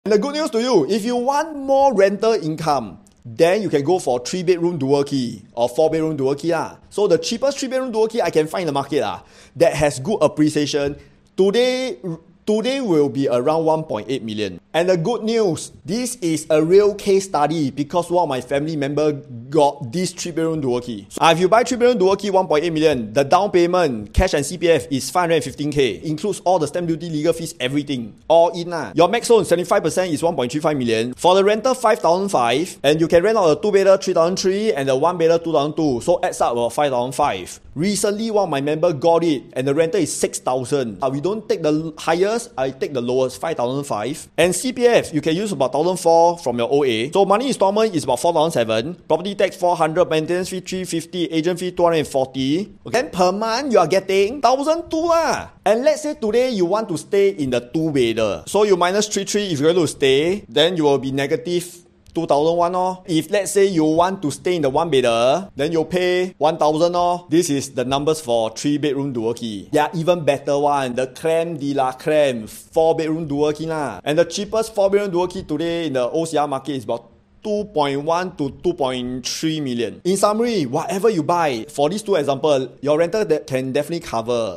And the good news to you, if you want more rental income, then you can go for 3-bedroom dual key or 4-bedroom dual key. So the cheapest 3-bedroom dual key I can find in the market that has good appreciation today will be around 1.8 million. And the good news, this is a real case study because one of my family member got this 3-bedroom dual key. So if you buy 3-bedroom dual key 1.8 million, the down payment, cash and CPF is 515k. Includes all the stamp duty, legal fees, everything. All in. Your max loan, 75% is 1.35 million. For the rental, 5,500. And you can rent out a 2-bedder 3,300 and the 1-bedder 2,200. So adds up about 5,500. Recently, one of my member got it and the rental is 6,000. We don't take the highest, I take the lowest, 5,500. And CPF, you can use about 1,400 from your OA. So money installment is about 4,700. Property tax 400, maintenance fee 350, agent fee 240. Then per month you are getting 1,200 And let's say today you want to stay in the 2-bedder. So you minus 3,300 if you're going to stay, then you will be negative 2,001. If let's say you want to stay in the 1-bedder, then you pay 1,000. This is the numbers for 3-bedroom dual key. There are even better one, the creme de la creme 4-bedroom dual key And the cheapest 4-bedroom dual key today in the OCR market is about 2.1 to 2.3 million. In summary, whatever you buy, for these two examples, your rental can definitely cover